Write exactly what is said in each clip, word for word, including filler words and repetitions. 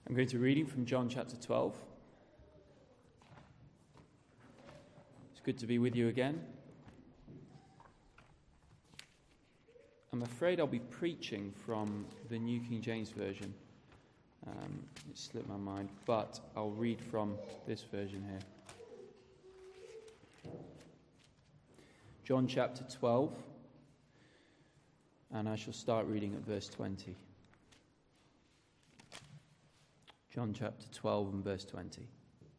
I'm going to be reading from John chapter twelve. It's good to be with you again. I'm afraid I'll be preaching from the New King James Version. Um, it slipped my mind, but I'll read from this version here. John chapter twelve, and I shall start reading at verse twenty. John chapter twelve and verse twenty.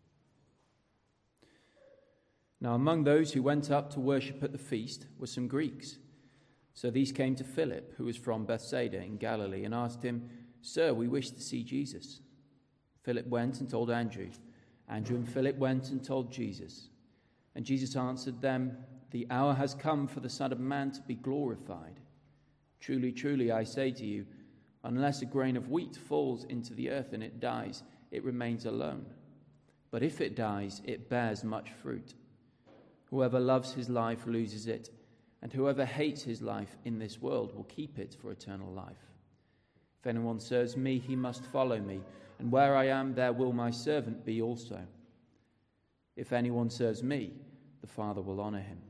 Now among those who went up to worship at the feast were some Greeks. So these came to Philip, who was from Bethsaida in Galilee, and asked him, "Sir, we wish to see Jesus." Philip went and told Andrew. Andrew and Philip went and told Jesus. And Jesus answered them, "The hour has come for the Son of Man to be glorified. Truly, truly, I say to you, unless a grain of wheat falls into the earth and it dies, it remains alone. But if it dies, it bears much fruit. Whoever loves his life loses it, and whoever hates his life in this world will keep it for eternal life. If anyone serves me, he must follow me, and where I am, there will my servant be also. If anyone serves me, the Father will honor him.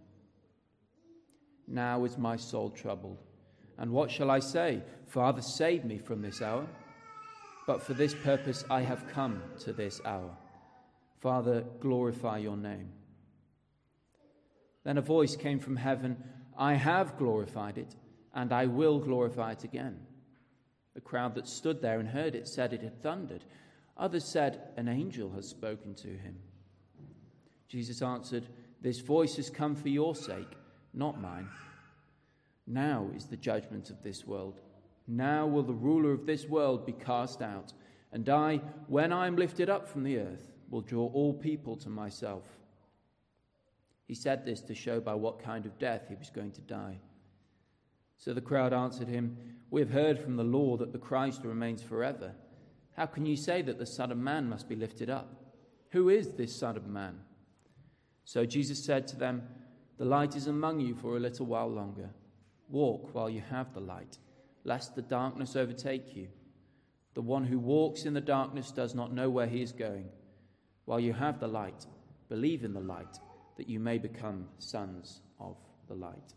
Now is my soul troubled. And what shall I say? Father, save me from this hour. But for this purpose I have come to this hour. Father, glorify your name." Then a voice came from heaven, "I have glorified it, and I will glorify it again." The crowd that stood there and heard it said it had thundered. Others said, "An angel has spoken to him." Jesus answered, "This voice has come for your sake, not mine. Now is the judgment of this world. Now will the ruler of this world be cast out. And I, when I am lifted up from the earth, will draw all people to myself." He said this to show by what kind of death he was going to die. So the crowd answered him, "We have heard from the law that the Christ remains forever. How can you say that the Son of Man must be lifted up? Who is this Son of Man?" So Jesus said to them, "The light is among you for a little while longer. Walk while you have the light, lest the darkness overtake you. The one who walks in the darkness does not know where he is going. While you have the light, believe in the light, that you may become sons of the light."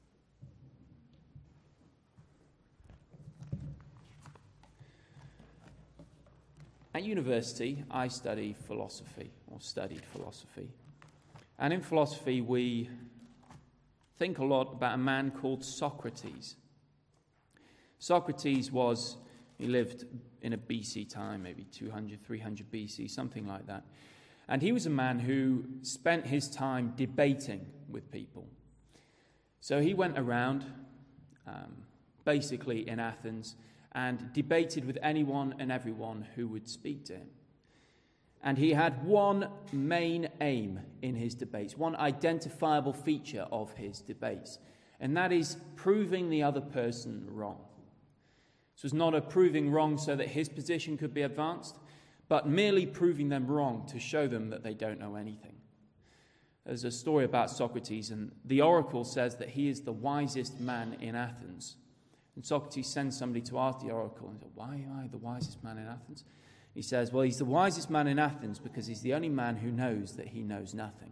At university, I study philosophy, or studied philosophy. And in philosophy, we think a lot about a man called Socrates. Socrates was, he lived in a B C time, maybe two hundred, three hundred B C, something like that. And he was a man who spent his time debating with people. So he went around, um, basically in Athens, and debated with anyone and everyone who would speak to him. And he had one main aim in his debates, one identifiable feature of his debates, and that is proving the other person wrong. This was not a proving wrong so that his position could be advanced, but merely proving them wrong to show them that they don't know anything. There's a story about Socrates, and the oracle says that he is the wisest man in Athens. And Socrates sends somebody to ask the oracle, and says, "Why am I the wisest man in Athens?" He says, "Well, he's the wisest man in Athens because he's the only man who knows that he knows nothing."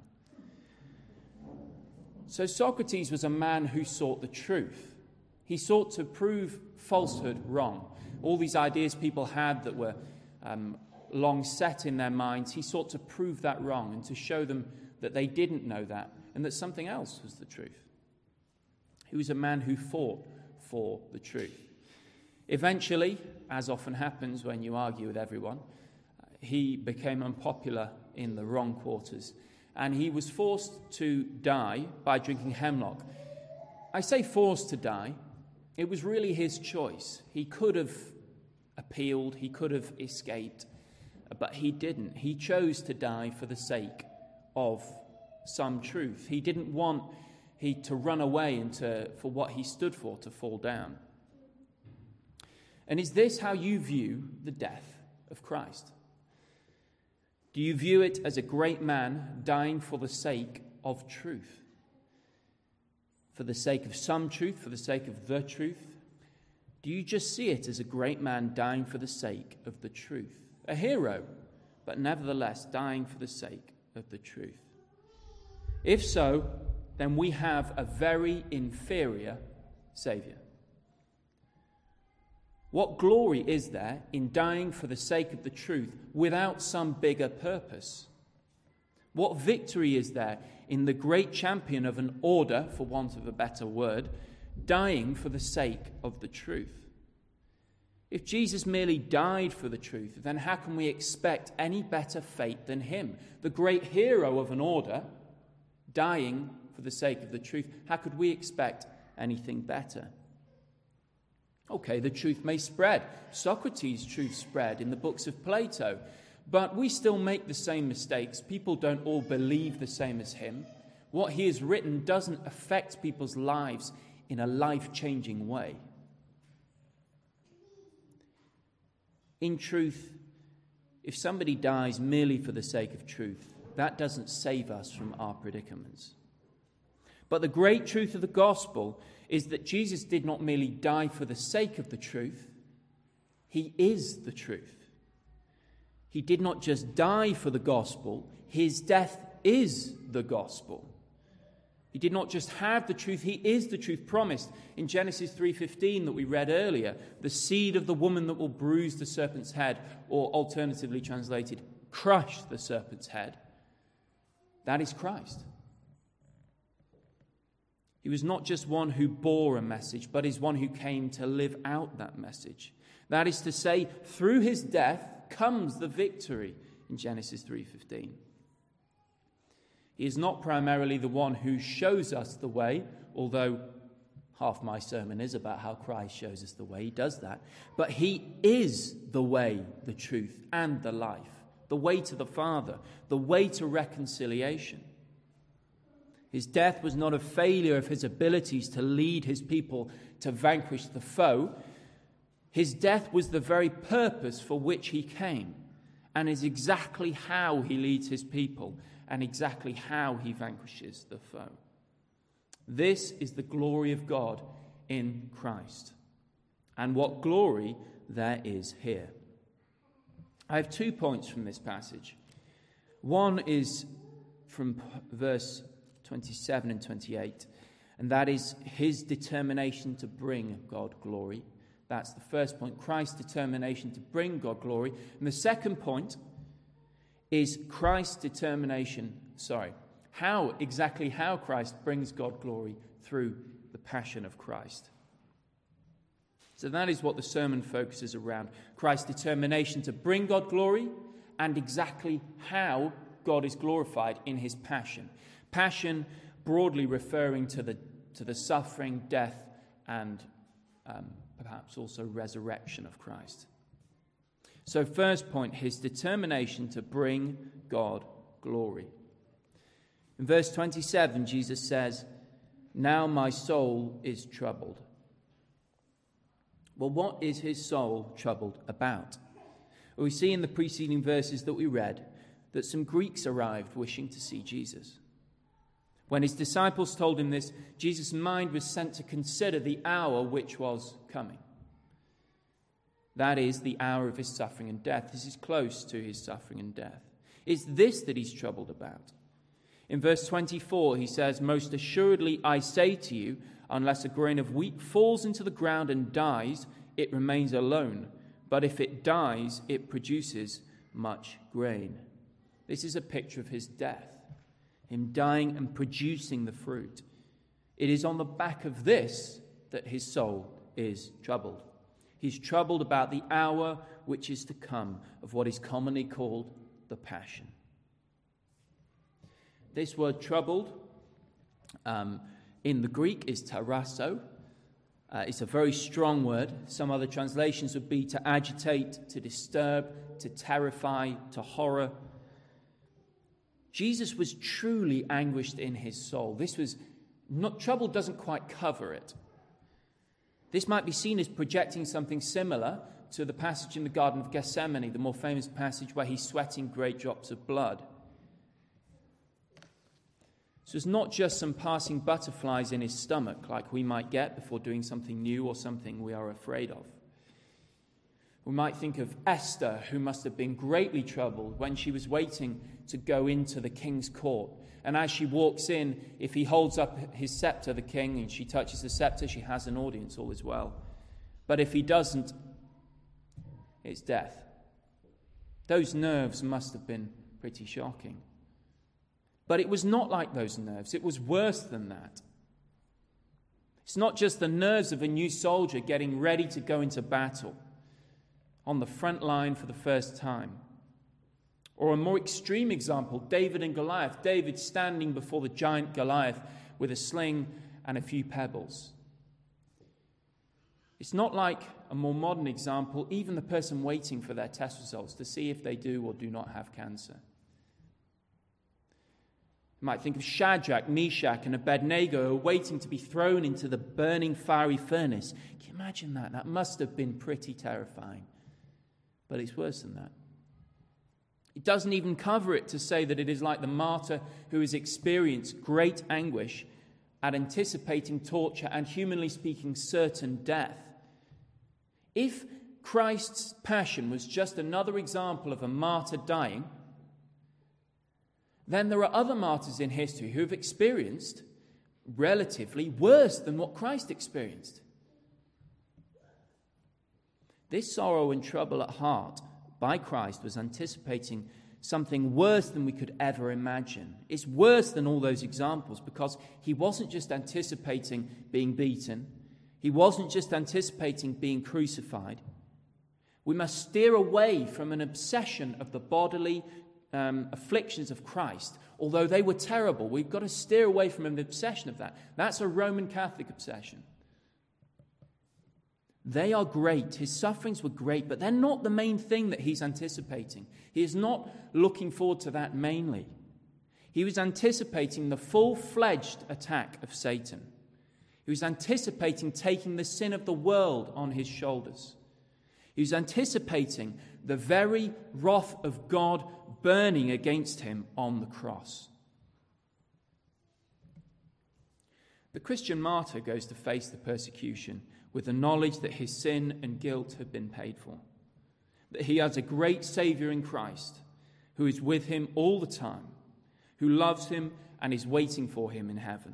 So Socrates was a man who sought the truth. He sought to prove falsehood wrong. All these ideas people had that were um, long set in their minds, he sought to prove that wrong and to show them that they didn't know that and that something else was the truth. He was a man who fought for the truth. Eventually, as often happens when you argue with everyone, he became unpopular in the wrong quarters, and he was forced to die by drinking hemlock. I say forced to die. It was really his choice. He could have appealed, he could have escaped, but he didn't. He chose to die for the sake of some truth. He didn't want he to run away and to, for what he stood for, to fall down. And is this how you view the death of Christ? Do you view it as a great man dying for the sake of truth? For the sake of some truth, for the sake of the truth? Do you just see it as a great man dying for the sake of the truth, a hero, but nevertheless dying for the sake of the truth? If so, then we have a very inferior Saviour. What glory is there in dying for the sake of the truth without some bigger purpose? What victory is there in the great champion of an order, for want of a better word, dying for the sake of the truth? If Jesus merely died for the truth, then how can we expect any better fate than him? The great hero of an order, dying for the sake of the truth. How could we expect anything better? Okay, the truth may spread. Socrates' truth spread in the books of Plato. But we still make the same mistakes. People don't all believe the same as him. What he has written doesn't affect people's lives in a life-changing way. In truth, if somebody dies merely for the sake of truth, that doesn't save us from our predicaments. But the great truth of the gospel is that Jesus did not merely die for the sake of the truth. He is the truth. He did not just die for the gospel. His death is the gospel. He did not just have the truth. He is the truth promised in Genesis three fifteen that we read earlier. The seed of the woman that will bruise the serpent's head, or alternatively translated, crush the serpent's head. That is Christ. He was not just one who bore a message, but is one who came to live out that message. That is to say, through his death comes the victory in Genesis three fifteen. He is not primarily the one who shows us the way, although half my sermon is about how Christ shows us the way. He does that. But he is the way, the truth, and the life. The way to the Father. The way to reconciliation. His death was not a failure of his abilities to lead his people to vanquish the foe. His death was the very purpose for which he came, and is exactly how he leads his people, and exactly how he vanquishes the foe. This is the glory of God in Christ. And what glory there is here. I have two points from this passage. One is from verse twenty-seven and twenty-eight, and that is his determination to bring God glory. That's the first point, Christ's determination to bring God glory. And the second point is Christ's determination, sorry, how, exactly how Christ brings God glory through the passion of Christ. So that is what the sermon focuses around, Christ's determination to bring God glory and exactly how God is glorified in his passion. Passion broadly referring to the, to the suffering, death, and um, perhaps also resurrection of Christ. So first point, his determination to bring God glory. In verse twenty-seven, Jesus says, "Now my soul is troubled." Well, what is his soul troubled about? Well, we see in the preceding verses that we read that some Greeks arrived wishing to see Jesus. When his disciples told him this, Jesus' mind was sent to consider the hour which was coming. That is the hour of his suffering and death. This is close to his suffering and death. It's this that he's troubled about. In verse twenty-four, he says, "Most assuredly I say to you, unless a grain of wheat falls into the ground and dies, it remains alone. But if it dies, it produces much grain." This is a picture of his death, him dying and producing the fruit. It is on the back of this that his soul is troubled. He's troubled about the hour which is to come of what is commonly called the passion. This word troubled um, in the Greek is tarasso. Uh, it's a very strong word. Some other translations would be to agitate, to disturb, to terrify, to horror. Jesus was truly anguished in his soul. This was not, trouble doesn't quite cover it. This might be seen as projecting something similar to the passage in the Garden of Gethsemane, the more famous passage where he's sweating great drops of blood. So it's not just some passing butterflies in his stomach like we might get before doing something new or something we are afraid of. We might think of Esther, who must have been greatly troubled when she was waiting to go into the king's court. And as she walks in, if he holds up his scepter, the king, and she touches the scepter, she has an audience, all is well. But if he doesn't, it's death. Those nerves must have been pretty shocking. But it was not like those nerves. It was worse than that. It's not just the nerves of a new soldier getting ready to go into battle on the front line for the first time. Or a more extreme example, David and Goliath. David standing before the giant Goliath with a sling and a few pebbles. It's not like a more modern example, even the person waiting for their test results to see if they do or do not have cancer. You might think of Shadrach, Meshach, and Abednego who are waiting to be thrown into the burning fiery furnace. Can you imagine that? That must have been pretty terrifying. But it's worse than that. It doesn't even cover it to say that it is like the martyr who has experienced great anguish at anticipating torture and, humanly speaking, certain death. If Christ's passion was just another example of a martyr dying, then there are other martyrs in history who have experienced relatively worse than what Christ experienced. This sorrow and trouble at heart by Christ was anticipating something worse than we could ever imagine. It's worse than all those examples because he wasn't just anticipating being beaten. He wasn't just anticipating being crucified. We must steer away from an obsession of the bodily um, afflictions of Christ. Although they were terrible, we've got to steer away from an obsession of that. That's a Roman Catholic obsession. They are great. His sufferings were great, but they're not the main thing that he's anticipating. He is not looking forward to that mainly. He was anticipating the full-fledged attack of Satan. He was anticipating taking the sin of the world on his shoulders. He was anticipating the very wrath of God burning against him on the cross. The Christian martyr goes to face the persecution with the knowledge that his sin and guilt have been paid for, that he has a great Saviour in Christ who is with him all the time, who loves him and is waiting for him in heaven.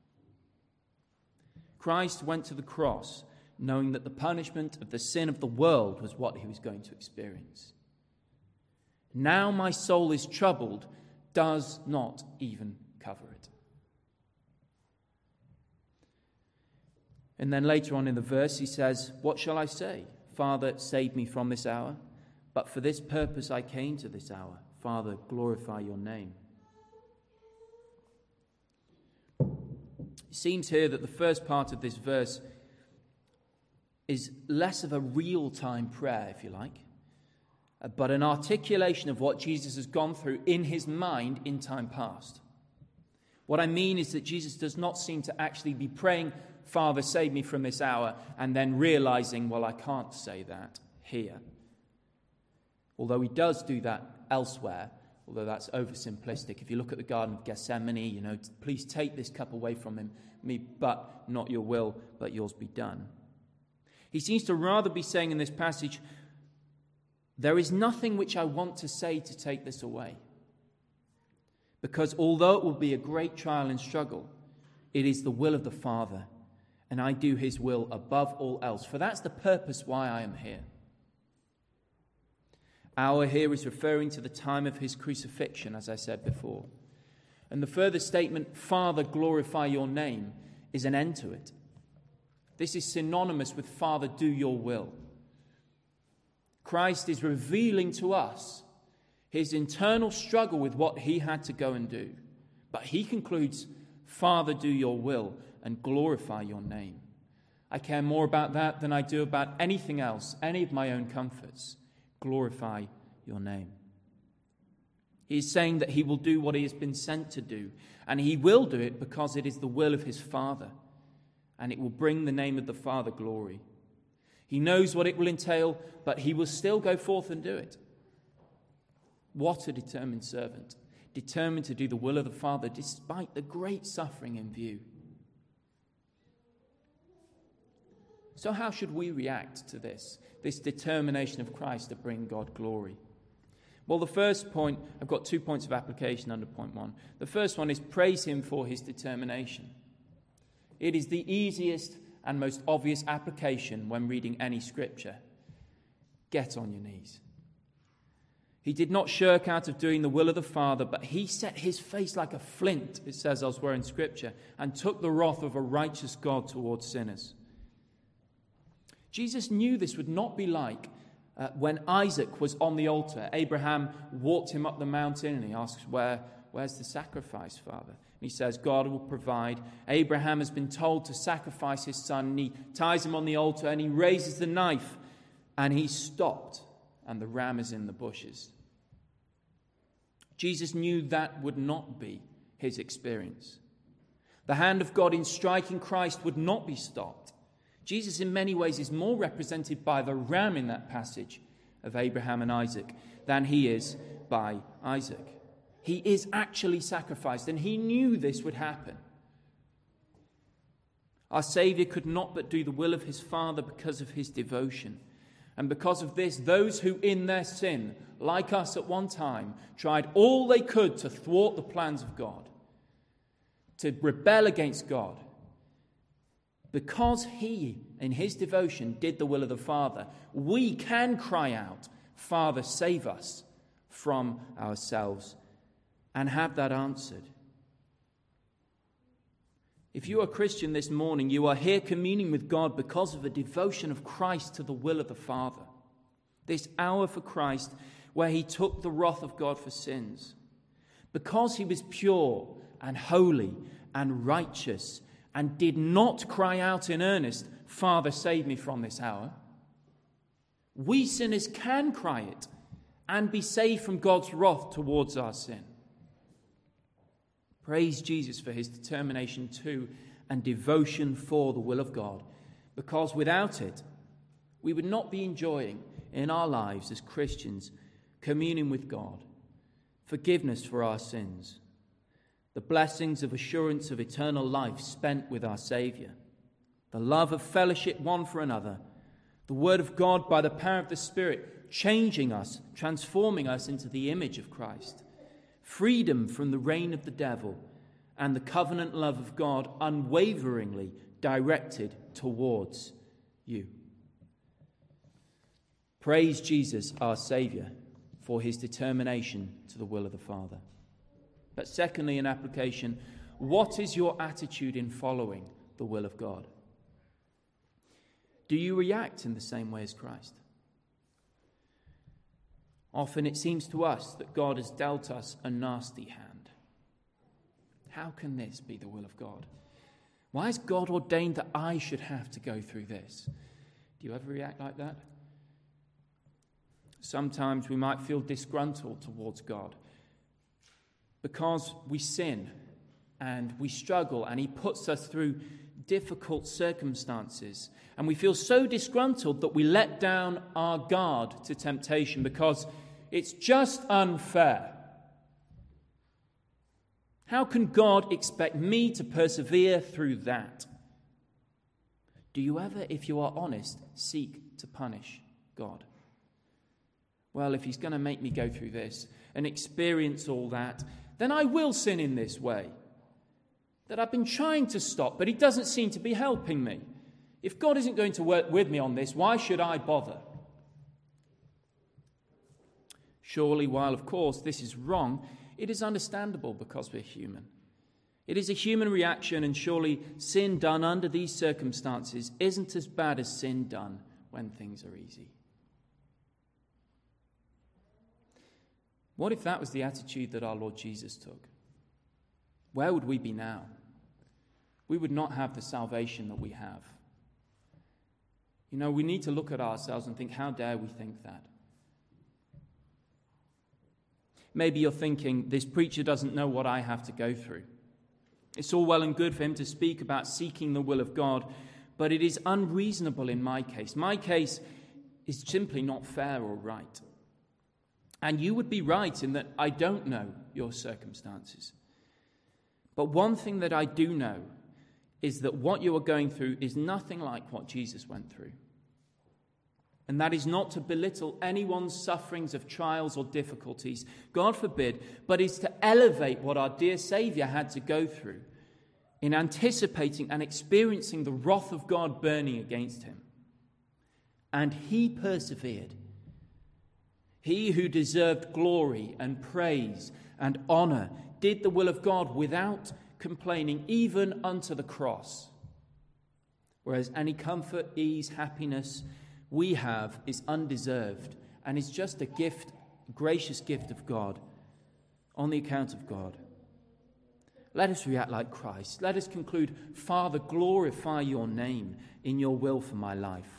Christ went to the cross knowing that the punishment of the sin of the world was what he was going to experience. Now my soul is troubled does not even cover it. And then later on in the verse he says, "What shall I say? Father, save me from this hour. But for this purpose I came to this hour. Father, glorify your name." It seems here that the first part of this verse is less of a real-time prayer, if you like, but an articulation of what Jesus has gone through in his mind in time past. What I mean is that Jesus does not seem to actually be praying, "Father, save me from this hour," and then realizing, well, I can't say that here. Although he does do that elsewhere, although that's oversimplistic. If you look at the Garden of Gethsemane, you know, please take this cup away from him, me, but not your will, but yours be done. He seems to rather be saying in this passage, there is nothing which I want to say to take this away. Because although it will be a great trial and struggle, it is the will of the Father, and I do his will above all else. For that's the purpose why I am here. Our here is referring to the time of his crucifixion, as I said before. And the further statement, "Father, glorify your name," is an end to it. This is synonymous with "Father, do your will." Christ is revealing to us his internal struggle with what he had to go and do. But he concludes, "Father, do your will and glorify your name." I care more about that than I do about anything else, any of my own comforts. Glorify your name. He is saying that he will do what he has been sent to do, and he will do it because it is the will of his Father, and it will bring the name of the Father glory. He knows what it will entail, but he will still go forth and do it. What a determined servant, determined to do the will of the Father despite the great suffering in view. So how should we react to this, this determination of Christ to bring God glory? Well, the first point, I've got two points of application under point one. The first one is praise him for his determination. It is the easiest and most obvious application when reading any scripture. Get on your knees. He did not shirk out of doing the will of the Father, but he set his face like a flint, it says elsewhere in Scripture, and took the wrath of a righteous God towards sinners. Jesus knew this would not be like uh, when Isaac was on the altar. Abraham walked him up the mountain and he asks, Where, where's the sacrifice, Father? And he says, God will provide. Abraham has been told to sacrifice his son, and he ties him on the altar and he raises the knife and he's stopped. And the ram is in the bushes. Jesus knew that would not be his experience. The hand of God in striking Christ would not be stopped. Jesus in many ways is more represented by the ram in that passage of Abraham and Isaac than he is by Isaac. He is actually sacrificed, and he knew this would happen. Our Saviour could not but do the will of his Father because of his devotion. And because of this, those who in their sin, like us at one time, tried all they could to thwart the plans of God, to rebel against God, because he, in his devotion, did the will of the Father, we can cry out, Father, save us from ourselves, and have that answered. If you are a Christian this morning, you are here communing with God because of a devotion of Christ to the will of the Father. This hour for Christ where he took the wrath of God for sins. Because he was pure and holy and righteous and did not cry out in earnest, Father, save me from this hour. We sinners can cry it and be saved from God's wrath towards our sin. Praise Jesus for his determination to and devotion for the will of God, because without it, we would not be enjoying in our lives as Christians communion with God, forgiveness for our sins, the blessings of assurance of eternal life spent with our Saviour, the love of fellowship one for another, the Word of God by the power of the Spirit changing us, transforming us into the image of Christ, freedom from the reign of the devil, and the covenant love of God unwaveringly directed towards you. Praise Jesus, our Saviour, for his determination to the will of the Father. But secondly, in application, what is your attitude in following the will of God? Do you react in the same way as Christ? Often it seems to us that God has dealt us a nasty hand. How can this be the will of God? Why has God ordained that I should have to go through this? Do you ever react like that? Sometimes we might feel disgruntled towards God because we sin and we struggle and he puts us through difficult circumstances, and we feel so disgruntled that we let down our guard to temptation because it's just unfair. How can God expect me to persevere through that? Do you ever, if you are honest, seek to punish God? Well, if he's going to make me go through this and experience all that, then I will sin in this way that I've been trying to stop, but he doesn't seem to be helping me. If God isn't going to work with me on this, why should I bother? Surely, while of course this is wrong, it is understandable because we're human. It is a human reaction, and surely sin done under these circumstances isn't as bad as sin done when things are easy. What if that was the attitude that our Lord Jesus took? Where would we be now? We would not have the salvation that we have. You know, we need to look at ourselves and think, how dare we think that? Maybe you're thinking, this preacher doesn't know what I have to go through. It's all well and good for him to speak about seeking the will of God, but it is unreasonable in my case. My case is simply not fair or right. And you would be right in that I don't know your circumstances. But one thing that I do know is that what you are going through is nothing like what Jesus went through. And that is not to belittle anyone's sufferings of trials or difficulties, God forbid, but is to elevate what our dear Saviour had to go through in anticipating and experiencing the wrath of God burning against him. And he persevered. He who deserved glory and praise and honour did the will of God without complaining, even unto the cross. Whereas any comfort, ease, happiness we have is undeserved and is just a gift, a gracious gift of God on the account of God. Let us react like Christ. Let us conclude, Father, glorify your name in your will for my life.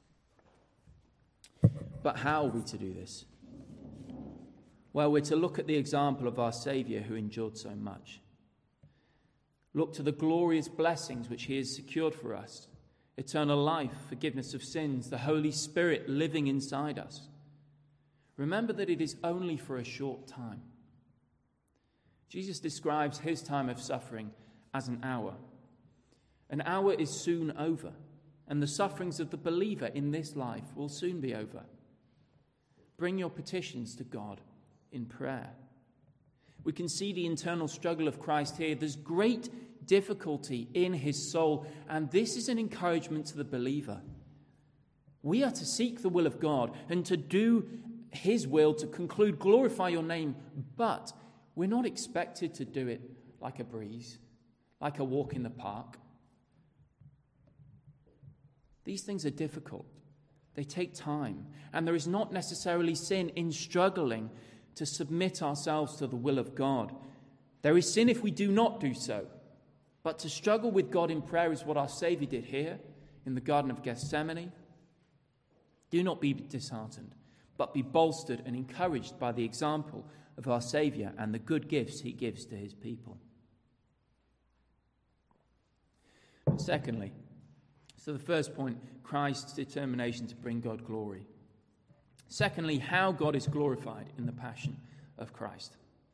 But how are we to do this? Well, we're to look at the example of our Saviour who endured so much. Look to the glorious blessings which he has secured for us. Eternal life, forgiveness of sins, the Holy Spirit living inside us. Remember that it is only for a short time. Jesus describes his time of suffering as an hour. An hour is soon over, and the sufferings of the believer in this life will soon be over. Bring your petitions to God in prayer. We can see the internal struggle of Christ here. There's great difficulty in his soul, and this is an encouragement to the believer. We are to seek the will of God and to do his will, to conclude, glorify your name, but we're not expected to do it like a breeze, like a walk in the park. These things are difficult. They take time, and there is not necessarily sin in struggling to submit ourselves to the will of God. There is sin if we do not do so. But to struggle with God in prayer is what our Saviour did here in the Garden of Gethsemane. Do not be disheartened, but be bolstered and encouraged by the example of our Saviour and the good gifts he gives to his people. Secondly, so the first point, Christ's determination to bring God glory. Secondly, how God is glorified in the passion of Christ.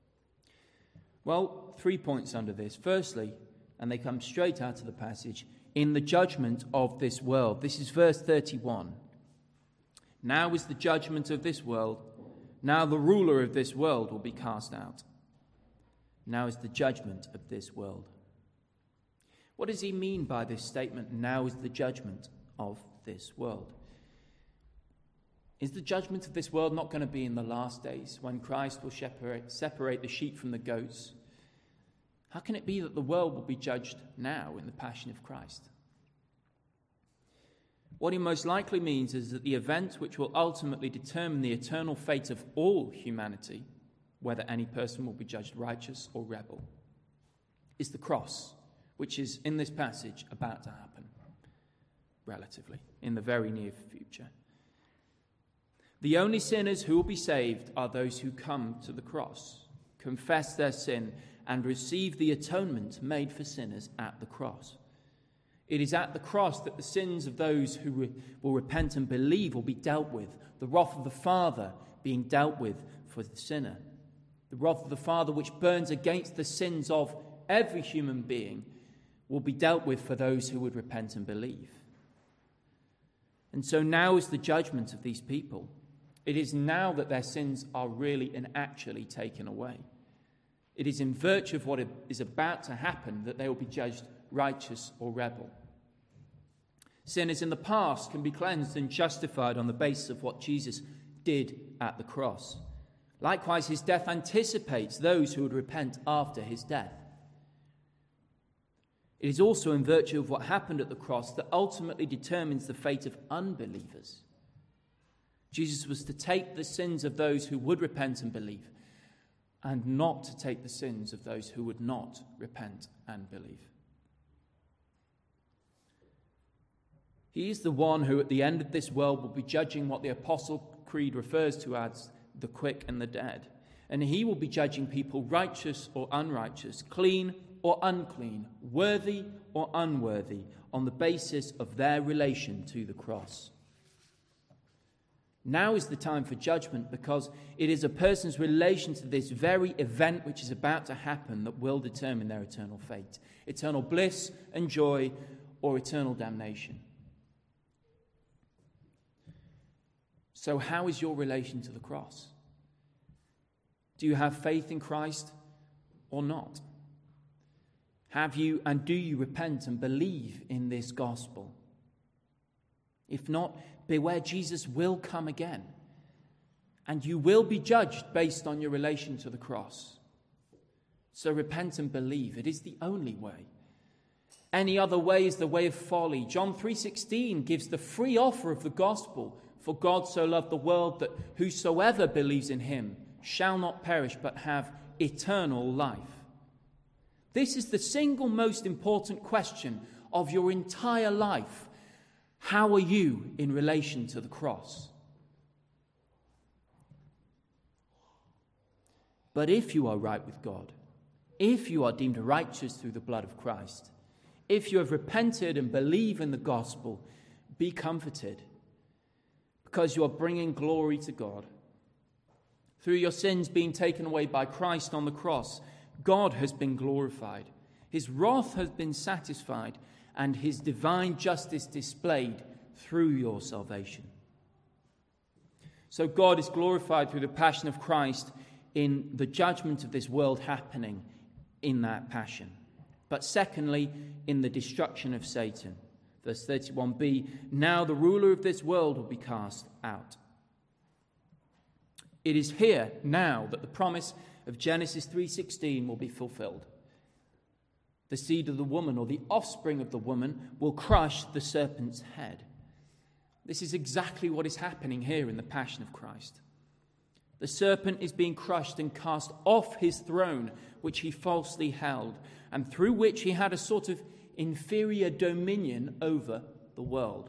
Well, three points under this. Firstly, and they come straight out of the passage, in the judgment of this world. This is verse thirty-one. Now is the judgment of this world. Now the ruler of this world will be cast out. Now is the judgment of this world. What does he mean by this statement, now is the judgment of this world? Is the judgment of this world not going to be in the last days when Christ will separate, separate the sheep from the goats? How can it be that the world will be judged now in the passion of Christ? What he most likely means is that the event which will ultimately determine the eternal fate of all humanity, whether any person will be judged righteous or rebel, is the cross, which is in this passage about to happen, relatively, in the very near future. The only sinners who will be saved are those who come to the cross, confess their sin, and receive the atonement made for sinners at the cross. It is at the cross that the sins of those who re- will repent and believe will be dealt with, the wrath of the Father being dealt with for the sinner. The wrath of the Father which burns against the sins of every human being will be dealt with for those who would repent and believe. And so now is the judgment of these people. It is now that their sins are really and actually taken away. It is in virtue of what is about to happen that they will be judged righteous or rebel. Sinners in the past can be cleansed and justified on the basis of what Jesus did at the cross. Likewise, his death anticipates those who would repent after his death. It is also in virtue of what happened at the cross that ultimately determines the fate of unbelievers. Jesus was to take the sins of those who would repent and believe, and not to take the sins of those who would not repent and believe. He is the one who at the end of this world will be judging what the Apostle Creed refers to as the quick and the dead. And he will be judging people righteous or unrighteous, clean or unclean, worthy or unworthy, on the basis of their relation to the cross. Now is the time for judgment, because it is a person's relation to this very event which is about to happen that will determine their eternal fate. Eternal bliss and joy, or eternal damnation. So how is your relation to the cross? Do you have faith in Christ or not? Have you and do you repent and believe in this gospel? If not, beware, Jesus will come again, and you will be judged based on your relation to the cross. So repent and believe. It is the only way. Any other way is the way of folly. John three sixteen gives the free offer of the gospel. For God so loved the world that whosoever believes in him shall not perish but have eternal life. This is the single most important question of your entire life. How are you in relation to the cross? But if you are right with God, if you are deemed righteous through the blood of Christ, if you have repented and believe in the gospel, be comforted, because you are bringing glory to God. Through your sins being taken away by Christ on the cross, God has been glorified. His wrath has been satisfied, and his divine justice displayed through your salvation. So God is glorified through the passion of Christ in the judgment of this world happening in that passion. But secondly, in the destruction of Satan. Verse thirty-one b, now the ruler of this world will be cast out. It is here, now, that the promise of Genesis three sixteen will be fulfilled. The seed of the woman, or the offspring of the woman, will crush the serpent's head. This is exactly what is happening here in the Passion of Christ. The serpent is being crushed and cast off his throne, which he falsely held, and through which he had a sort of inferior dominion over the world.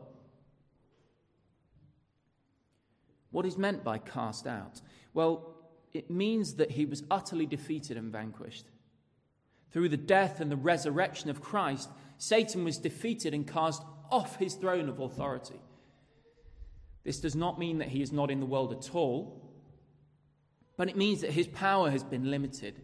What is meant by cast out? Well, it means that he was utterly defeated and vanquished. Through the death and the resurrection of Christ, Satan was defeated and cast off his throne of authority. This does not mean that he is not in the world at all, but it means that his power has been limited.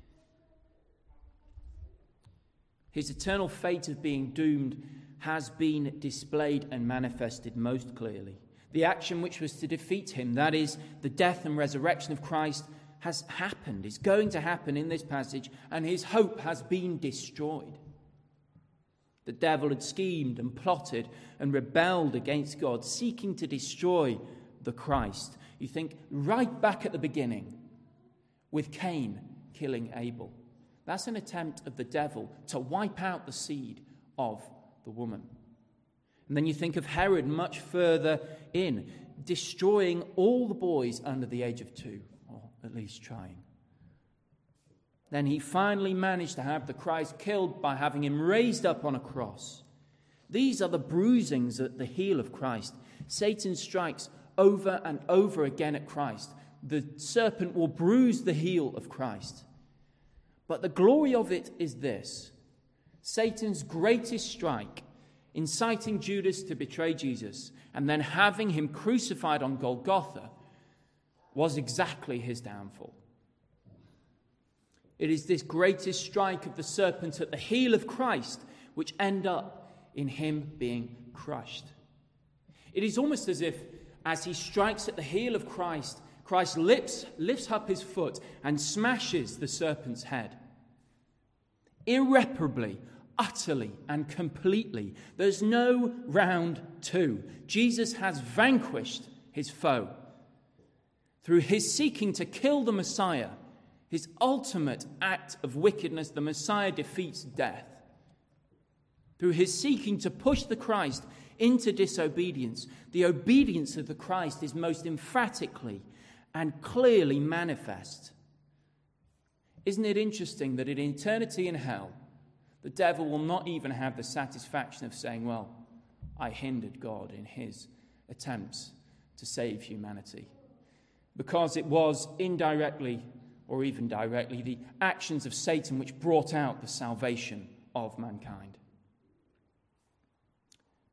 His eternal fate of being doomed has been displayed and manifested most clearly. The action which was to defeat him, that is, the death and resurrection of Christ, has happened, is going to happen in this passage, and his hope has been destroyed. The devil had schemed and plotted and rebelled against God, seeking to destroy the Christ. You think right back at the beginning, with Cain killing Abel. That's an attempt of the devil to wipe out the seed of the woman. And then you think of Herod much further in, destroying all the boys under the age of two, or at least trying. Then he finally managed to have the Christ killed by having him raised up on a cross. These are the bruisings at the heel of Christ. Satan strikes over and over again at Christ. The serpent will bruise the heel of Christ. But the glory of it is this: Satan's greatest strike, inciting Judas to betray Jesus and then having him crucified on Golgotha, was exactly his downfall. It is this greatest strike of the serpent at the heel of Christ which end up in him being crushed. It is almost as if, as he strikes at the heel of Christ, Christ lifts, lifts up his foot and smashes the serpent's head. Irreparably, utterly, and completely. There's no round two. Jesus has vanquished his foe. Through his seeking to kill the Messiah, his ultimate act of wickedness, the Messiah defeats death. Through his seeking to push the Christ into disobedience, the obedience of the Christ is most emphatically and clearly manifest. Isn't it interesting that in eternity in hell, the devil will not even have the satisfaction of saying, well, I hindered God in his attempts to save humanity. Because it was indirectly or even directly the actions of Satan which brought out the salvation of mankind.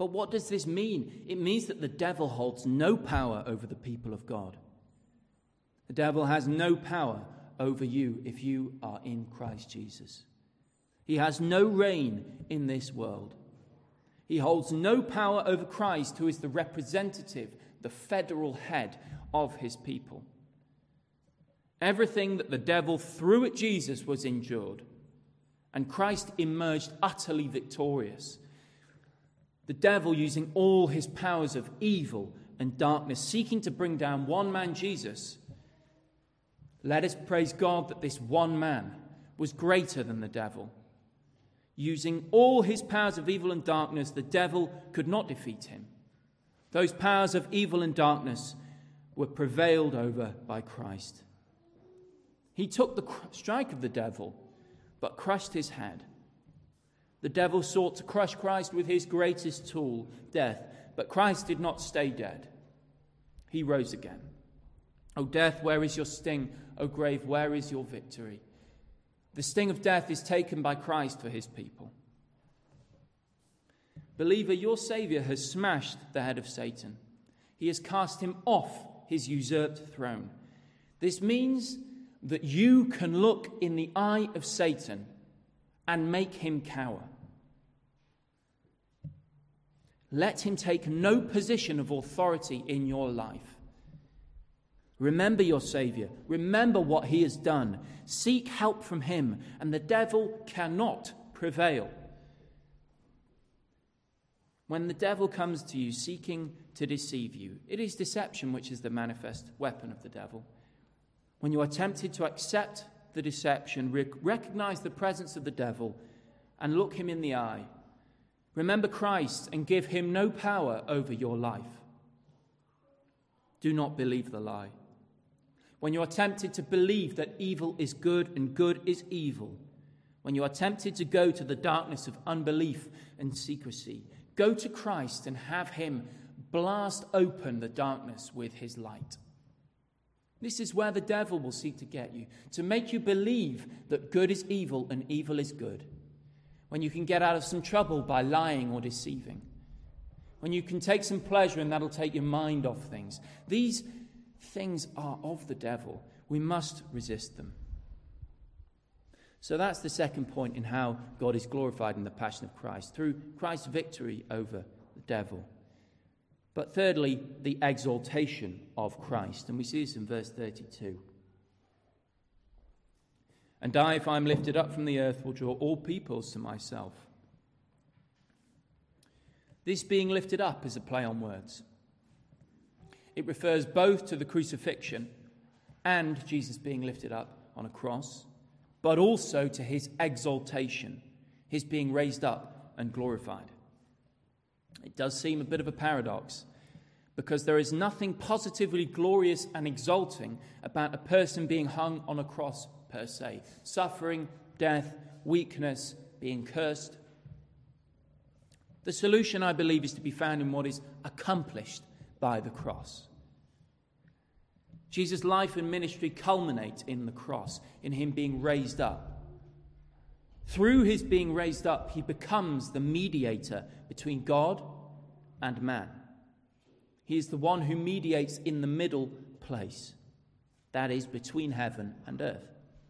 But what does this mean? It means that the devil holds no power over the people of God. The devil has no power over you if you are in Christ Jesus. He has no reign in this world. He holds no power over Christ, who is the representative, the federal head of his people. Everything that the devil threw at Jesus was endured, and Christ emerged utterly victorious. The devil, using all his powers of evil and darkness, seeking to bring down one man, Jesus. Let us praise God that this one man was greater than the devil. Using all his powers of evil and darkness, the devil could not defeat him. Those powers of evil and darkness were prevailed over by Christ. He took the strike of the devil, but crushed his head. The devil sought to crush Christ with his greatest tool, death, but Christ did not stay dead. He rose again. O death, where is your sting? O grave, where is your victory? The sting of death is taken by Christ for his people. Believer, your Saviour has smashed the head of Satan. He has cast him off his usurped throne. This means that you can look in the eye of Satan and make him cower. Let him take no position of authority in your life. Remember your Saviour. Remember what he has done. Seek help from him, and the devil cannot prevail. When the devil comes to you seeking to deceive you, it is deception which is the manifest weapon of the devil. When you are tempted to accept the deception, rec- recognize the presence of the devil, and look him in the eye, remember Christ and give him no power over your life. Do not believe the lie. When you are tempted to believe that evil is good and good is evil, when you are tempted to go to the darkness of unbelief and secrecy, go to Christ and have him blast open the darkness with his light. This is where the devil will seek to get you, to make you believe that good is evil and evil is good. When you can get out of some trouble by lying or deceiving. When you can take some pleasure and that'll take your mind off things. These things are of the devil. We must resist them. So that's the second point in how God is glorified in the passion of Christ, through Christ's victory over the devil. But thirdly, the exaltation of Christ. And we see this in verse thirty-two. And I, if I am lifted up from the earth, will draw all peoples to myself. This being lifted up is a play on words. It refers both to the crucifixion and Jesus being lifted up on a cross, but also to his exaltation, his being raised up and glorified. It does seem a bit of a paradox, because there is nothing positively glorious and exalting about a person being hung on a cross per se. Suffering, death, weakness, being cursed. The solution, I believe, is to be found in what is accomplished by the cross. Jesus' life and ministry culminate in the cross, in him being raised up. Through his being raised up, he becomes the mediator between God and man. He is the one who mediates in the middle place, that is, between heaven and earth.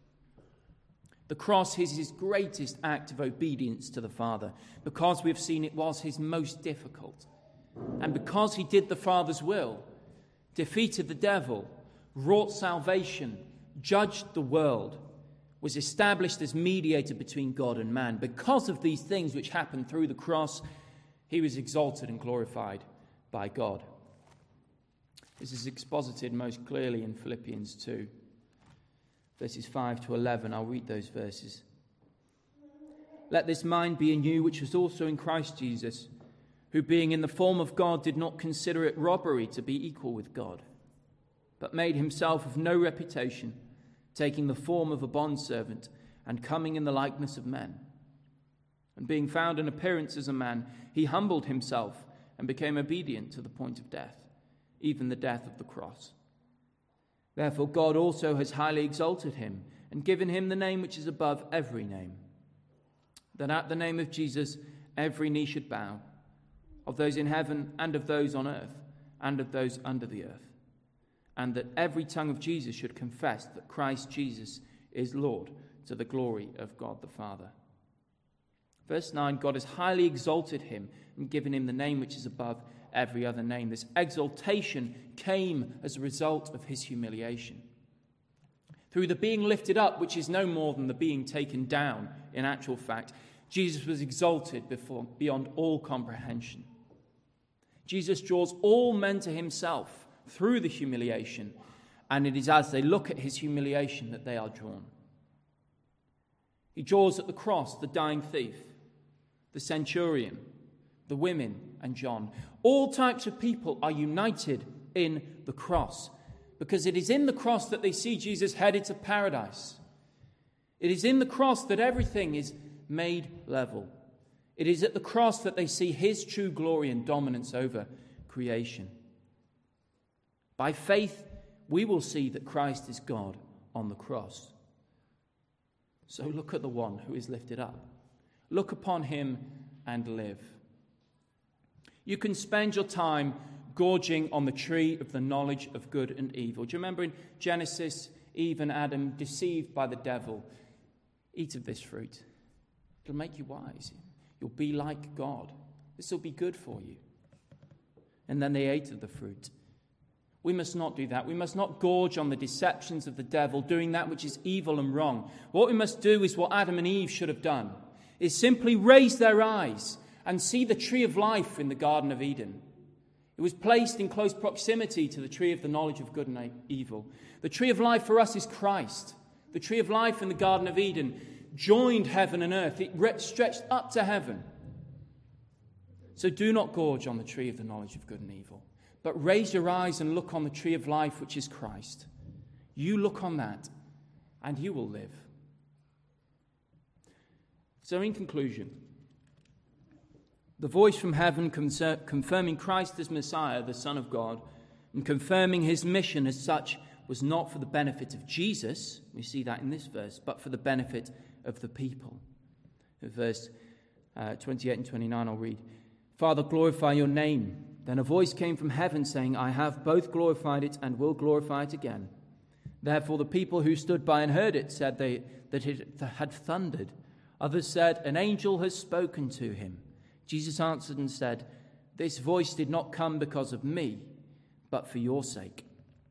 The cross is his greatest act of obedience to the Father, because we've seen it was his most difficult. And because he did the Father's will, defeated the devil, wrought salvation, judged the world, was established as mediator between God and man. Because of these things which happened through the cross, he was exalted and glorified by God. This is exposited most clearly in Philippians two, verses five to eleven. I'll read those verses. Let this mind be in you, which was also in Christ Jesus, who being in the form of God did not consider it robbery to be equal with God, but made himself of no reputation, taking the form of a bondservant and coming in the likeness of men. And being found in appearance as a man, he humbled himself and became obedient to the point of death, even the death of the cross. Therefore God also has highly exalted him and given him the name which is above every name, that at the name of Jesus every knee should bow, of those in heaven and of those on earth and of those under the earth, and that every tongue of Jesus should confess that Christ Jesus is Lord, to the glory of God the Father. Verse nine, God has highly exalted him and given him the name which is above every other name. This exaltation came as a result of his humiliation. Through the being lifted up, which is no more than the being taken down, in actual fact, Jesus was exalted before, beyond all comprehension. Jesus draws all men to himself through the humiliation, and it is as they look at his humiliation that they are drawn. He draws at the cross the dying thief, the centurion, the women, and John. All types of people are united in the cross, because it is in the cross that they see Jesus headed to paradise. It is in the cross that everything is made level. It is at the cross that they see his true glory and dominance over creation. By faith, we will see that Christ is God on the cross. So look at the one who is lifted up. Look upon him and live. You can spend your time gorging on the tree of the knowledge of good and evil. Do you remember in Genesis, Eve and Adam, deceived by the devil, eat of this fruit. It'll make you wise. You'll be like God. This will be good for you. And then they ate of the fruit. We must not do that. We must not gorge on the deceptions of the devil, doing that which is evil and wrong. What we must do is what Adam and Eve should have done, is simply raise their eyes and see the tree of life in the Garden of Eden. It was placed in close proximity to the tree of the knowledge of good and evil. The tree of life for us is Christ. The tree of life in the Garden of Eden joined heaven and earth. It stretched up to heaven. So do not gorge on the tree of the knowledge of good and evil, but raise your eyes and look on the tree of life, which is Christ. You look on that, and you will live. So in conclusion, the voice from heaven confirming Christ as Messiah, the Son of God, and confirming his mission as such was not for the benefit of Jesus, we see that in this verse, but for the benefit of the people. In verse uh, twenty-eight and twenty-nine, I'll read, Father, glorify your name. Then a voice came from heaven saying, I have both glorified it and will glorify it again. Therefore the people who stood by and heard it said they, that it had thundered. Others said, an angel has spoken to him. Jesus answered and said, this voice did not come because of me, but for your sake.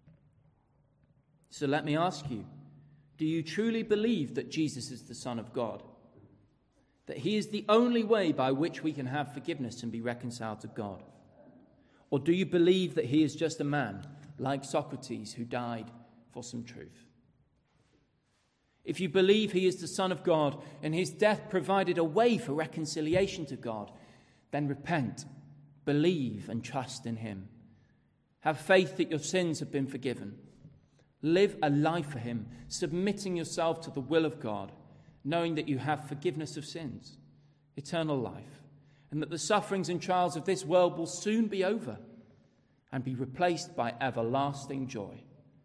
So let me ask you, do you truly believe that Jesus is the Son of God? That he is the only way by which we can have forgiveness and be reconciled to God? Or do you believe that he is just a man, like Socrates, who died for some truth? If you believe he is the Son of God and his death provided a way for reconciliation to God, then repent, believe and trust in him. Have faith that your sins have been forgiven. Live a life for him, submitting yourself to the will of God, knowing that you have forgiveness of sins, eternal life, and that the sufferings and trials of this world will soon be over and be replaced by everlasting joy.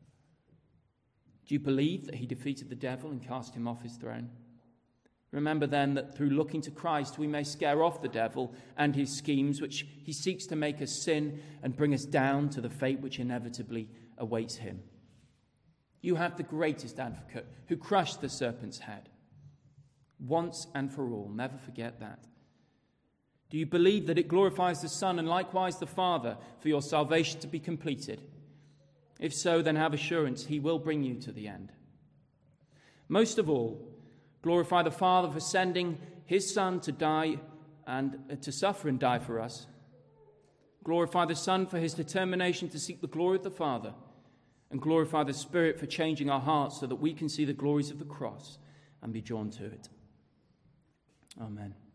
Do you believe that he defeated the devil and cast him off his throne? Remember then that through looking to Christ we may scare off the devil and his schemes, which he seeks to make us sin and bring us down to the fate which inevitably awaits him. You have the greatest advocate who crushed the serpent's head once and for all. Never forget that. Do you believe that it glorifies the Son and likewise the Father for your salvation to be completed? If so, then have assurance he will bring you to the end. Most of all, glorify the Father for sending his Son to die and uh, to suffer and die for us. Glorify the Son for his determination to seek the glory of the Father, and glorify the Spirit for changing our hearts so that we can see the glories of the cross and be drawn to it. Amen.